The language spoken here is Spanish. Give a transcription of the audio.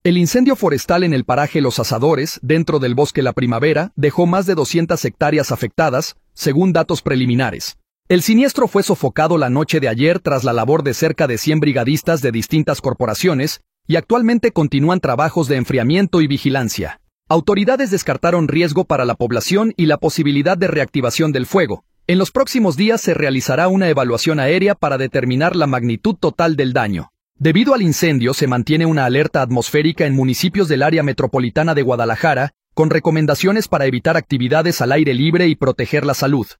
El incendio forestal en el paraje Los Asadores, dentro del Bosque La Primavera, dejó más de 200 hectáreas afectadas, según datos preliminares. El siniestro fue sofocado la noche de ayer tras la labor de cerca de 100 brigadistas de distintas corporaciones, y actualmente continúan trabajos de enfriamiento y vigilancia. Autoridades descartaron riesgo para la población y la posibilidad de reactivación del fuego. En los próximos días se realizará una evaluación aérea para determinar la magnitud total del daño. Debido al incendio, se mantiene una alerta atmosférica en municipios del área metropolitana de Guadalajara, con recomendaciones para evitar actividades al aire libre y proteger la salud.